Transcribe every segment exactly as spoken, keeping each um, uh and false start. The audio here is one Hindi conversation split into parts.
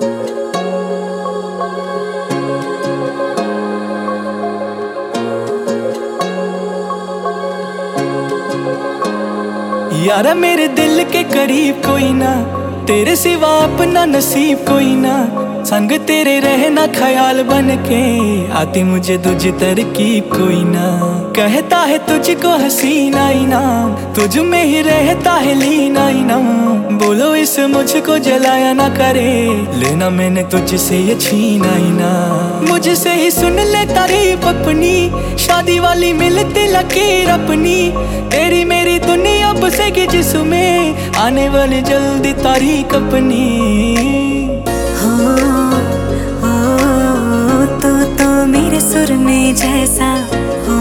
यारा मेरे दिल के करीब कोई ना, तेरे सिवा अपना नसीब कोई ना। संग तेरे रहना ख्याल बन के, आती मुझे तुझ तरकीब कोई ना। कहता है तुझको हसीना इनाम, तुझ में ही रहता है लीना इनाम। बोलो इस मुझको जलाया ना करे, लेना मैंने तुझसे ये छीना ही ना। मुझसे ही सुन ले तारीफ अपनी, शादी वाली मिलती लकीर अपनी। तेरी मेरी दुनिया बसेगी जिसमें, आने वाली जल्दी तारीख अपनी। हो हो तो तो मेरे सुर में जैसा हो,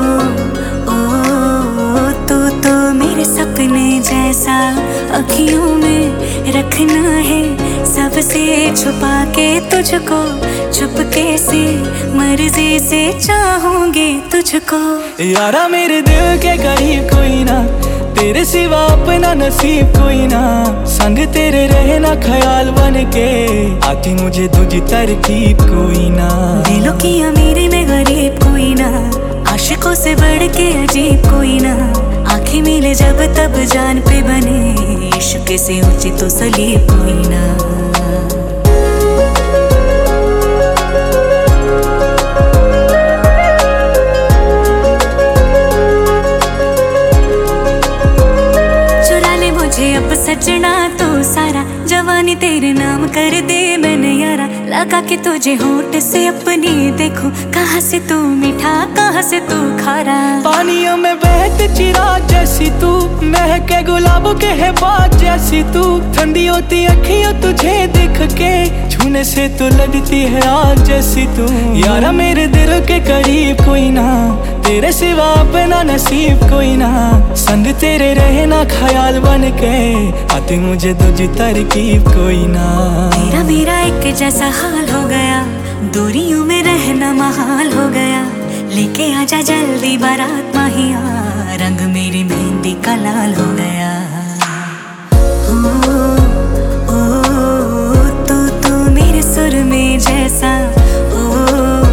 ओ तो तो मेरे सपने जैसा। अखियों में रखना है सबसे छुपा के तुझको, चुपके से मर्जी से चाहूंगी तुझको। यारा मेरे दिल के करीब कोई ना, तेरे सिवा अपना नसीब कोई ना। संग तेरे रहना ख्याल बन के, आती मुझे तुझी तरकीब कोई ना। दिलों की अमीरी में गरीब कोई ना, आशिकों से बढ़ के अजीब कोई ना। आंखें मिले जब तब जान पे बने, इश्क से ऊंची तो सलीब कोई ना। अब सजना तो सारा, जवानी तेरे नाम कर दे मैंने यारा। लगा के तुझे होठ से अपनी देखूं, कहाँ से तू मीठा कहाँ से तू खारा। पानियों में बहते चिराग जैसी तू, महके गुलाबों के है बात जैसी तू। ठंडी होती अखियों तुझे देख के, छूने से तो लगती है आग जैसी तू। यारा मेरे दिल के करीब कोई ना, तेरे सिवा अपना नसीब कोई ना। संग तेरे रहना ख्याल बन के, आती मुझे तुझी तरकीब कोई ना। तेरा मेरा एक जैसा हाल हो गया, दूरियों में रहना महाल हो गया। लेके आजा जल्दी बारात माहिया, रंग मेरी मेहंदी का लाल हो गया। हो ओ तो तो मेरे सुर में जैसा, ओ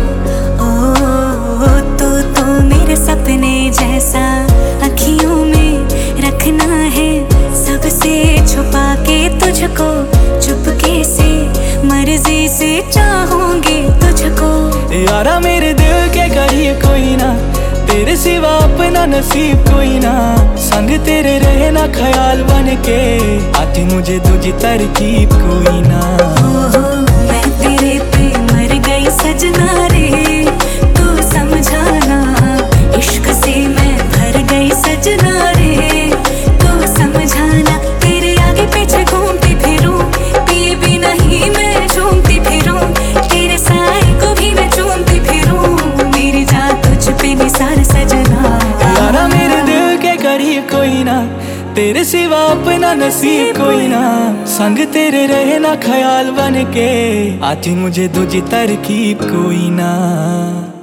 ओ तो तो मेरे सपने जैसा। अखियों में रखना है सबसे छुपा के तुझको, चुपके से मर्जी से चाहूंगी तुझको। यारा मेरे दिल के करीब कोई ना, तेरे सिवा अपना नसीब कोई ना। संग तेरे रहना ख्याल बन के, आती मुझे तुझी तरकीब कोई ना। हो हो मैं तेरे पे मर गई सजना रे, तू समझाना। इश्क से मैं भर गई सजना रे, तू समझाना। तेरे आगे पीछे घूमती फिरूं, पिए भी नहीं मैं झूमती फिरूं। तेरे साए को भी मैं चूमती फिरूं, मेरी जान तुझ पे निसार सजना। यारा मेरे दिल के करीब कोई ना, तेरे सिवा अपना नसीब कोई ना। संग तेरे रहना ख्याल बन के, आती मुझे तुझी तरकीब कोई ना।